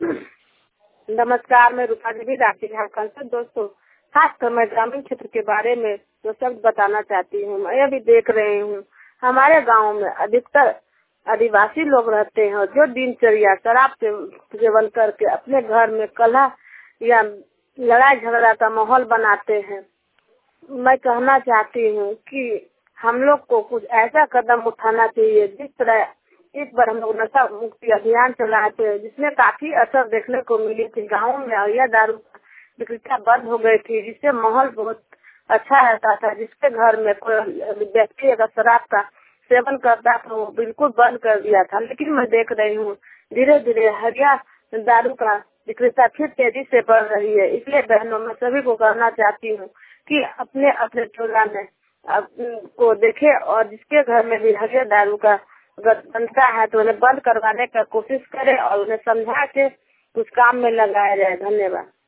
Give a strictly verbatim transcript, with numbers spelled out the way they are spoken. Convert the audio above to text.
नमस्कार, मैं रूपा देवी रांची झारखंड से। दोस्तों, खासकर मैं ग्रामीण क्षेत्र के बारे में दो शब्द बताना चाहती हूँ। मैं अभी देख रही हूँ हमारे गांव में अधिकतर आदिवासी लोग रहते हैं जो दिनचर्या शराब से सेवन करके अपने घर में कलह या लड़ाई झगड़ा का माहौल बनाते हैं। मैं कहना चाहती हूँ कि हम लोग को कुछ ऐसा कदम उठाना चाहिए जिस तरह इस बार हम लोग नशा मुक्ति अभियान चलाए थे, जिसमें काफी असर देखने को मिली थी। गाँव में यह दारू बिक्रिया बंद हो गई थी, जिससे माहौल बहुत अच्छा रहता था। जिसके घर में कोई व्यक्ति अगर शराब का सेवन करता था वो बिल्कुल बंद कर दिया था। लेकिन मैं देख रही हूँ धीरे धीरे हरिया दारू का विक्रेता फिर तेजी से बढ़ रही है। इसलिए बहनों, मैं सभी को कहना चाहती हूँ कि अपने अपने टोला में को देखे और जिसके घर में भी हरिया दारू का अगर बनता है तो उन्हें बंद करवाने का कोशिश करे और उन्हें समझा के कुछ काम में लगाया जाए। धन्यवाद।